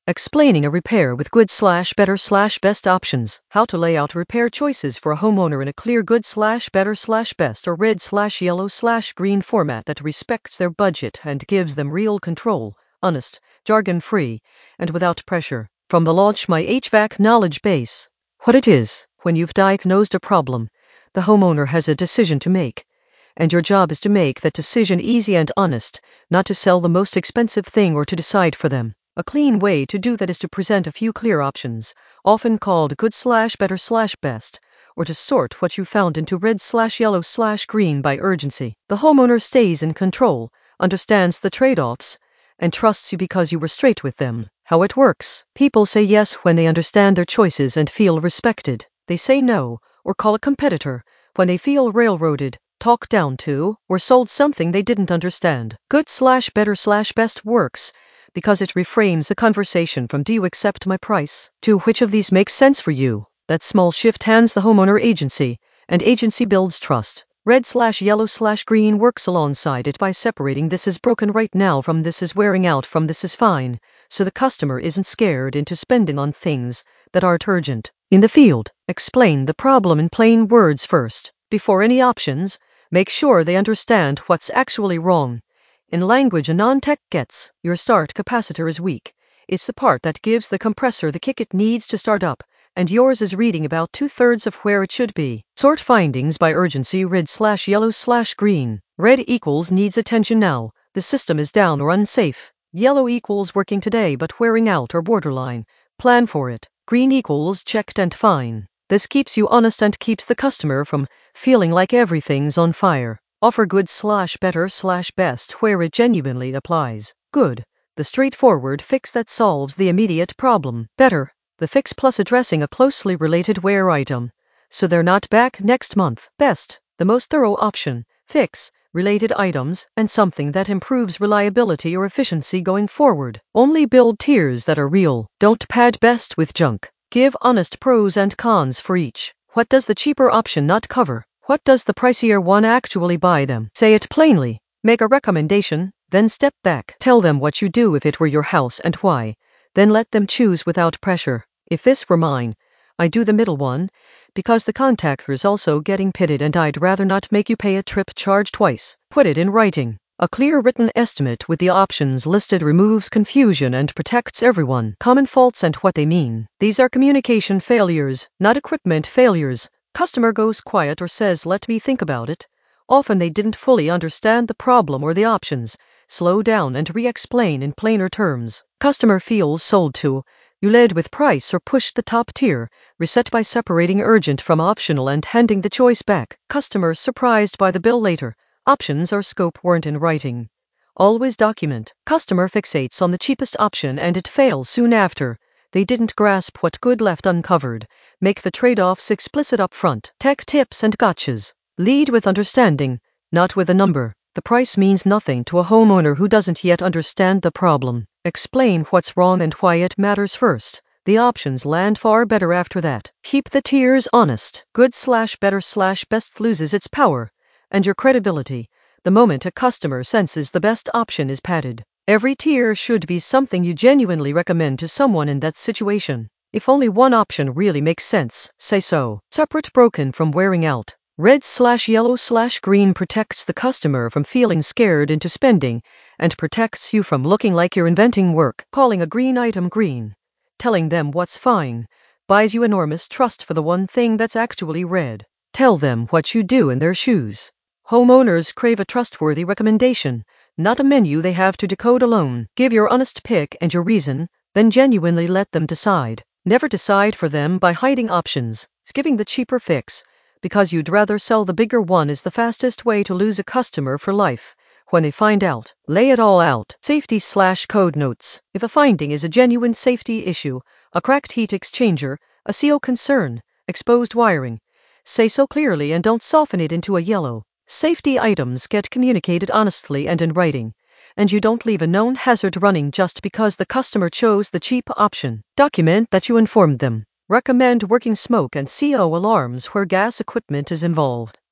Explaining a repair with good/better/best options. How to lay out repair choices for a homeowner in a clear good/better/best or red/yellow/green format that respects their budget and gives them real control, honest, jargon-free, and without pressure. From the Launch My HVAC knowledge base. What it is: when you've diagnosed a problem, the homeowner has a decision to make. And your job is to make that decision easy and honest, not to sell the most expensive thing or to decide for them. A clean way to do that is to present a few clear options, often called good/better/best, or to sort what you found into red/yellow/green by urgency. The homeowner stays in control, understands the trade-offs, and trusts you because you were straight with them. How it works: people say yes when they understand their choices and feel respected. They say no, or call a competitor, when they feel railroaded, talked down to, or sold something they didn't understand. Good/better/best works because it reframes the conversation from "do you accept my price?" to "which of these makes sense for you?" That small shift hands the homeowner agency, and agency builds trust. Red/yellow/green works alongside it by separating "this is broken right now" from "this is wearing out" from "this is fine," so the customer isn't scared into spending on things that aren't urgent. In the field, explain the problem in plain words first. Before any options, make sure they understand what's actually wrong. In language a non-tech gets: your start capacitor is weak. It's the part that gives the compressor the kick it needs to start up, and yours is reading about 2/3 of where it should be. Sort findings by urgency: red/yellow/green. Red equals needs attention now, the system is down or unsafe. Yellow equals working today but wearing out or borderline, plan for it. Green equals checked and fine. This keeps you honest and keeps the customer from feeling like everything's on fire. Offer good/better/best where it genuinely applies. Good: the straightforward fix that solves the immediate problem. Better: the fix plus addressing a closely related where item, so they're not back next month. Best: the most thorough option, fix, related items, and something that improves reliability or efficiency going forward. Only build tiers that are real. Don't pad best with junk. Give honest pros and cons for each. What does the cheaper option not cover? What does the pricier one actually buy them? Say it plainly. Make a recommendation, then step back. Tell them what you do if it were your house and why. Then let them choose without pressure. If this were mine, I do the middle one, because the contactor's also getting pitted and I'd rather not make you pay a trip charge twice. Put it in writing. A clear written estimate with the options listed removes confusion and protects everyone. Common faults and what they mean. These are communication failures, not equipment failures. Customer goes quiet or says "let me think about it." Often they didn't fully understand the problem or the options. Slow down and re-explain in plainer terms. Customer feels sold to. You led with price or pushed the top tier. Reset by separating urgent from optional and handing the choice back. Customer surprised by the bill later. Options or scope weren't in writing. Always document. Customer fixates on the cheapest option and it fails soon after. They didn't grasp what good left uncovered. Make the trade-offs explicit up front. Tech tips and gotchas. Lead with understanding, not with a number. The price means nothing to a homeowner who doesn't yet understand the problem. Explain what's wrong and why it matters first. The options land far better after that. Keep the tiers honest. Good/better/best loses its power and your credibility the moment a customer senses the best option is padded. Every tier should be something you genuinely recommend to someone in that situation. If only one option really makes sense, say so. Separate broken from wearing out. Red/yellow/green protects the customer from feeling scared into spending and protects you from looking like you're inventing work. Calling a green item green, telling them what's fine, buys you enormous trust for the one thing that's actually red. Tell them what you do in their shoes. Homeowners crave a trustworthy recommendation, not a menu they have to decode alone. Give your honest pick and your reason, then genuinely let them decide. Never decide for them by hiding options. Giving the cheaper fix, because you'd rather sell the bigger one, is the fastest way to lose a customer for life. When they find out, lay it all out. Safety/code notes. If a finding is a genuine safety issue, a cracked heat exchanger, a CO concern, exposed wiring, say so clearly and don't soften it into a yellow. Safety items get communicated honestly and in writing, and you don't leave a known hazard running just because the customer chose the cheap option. Document that you informed them. Recommend working smoke and CO alarms where gas equipment is involved.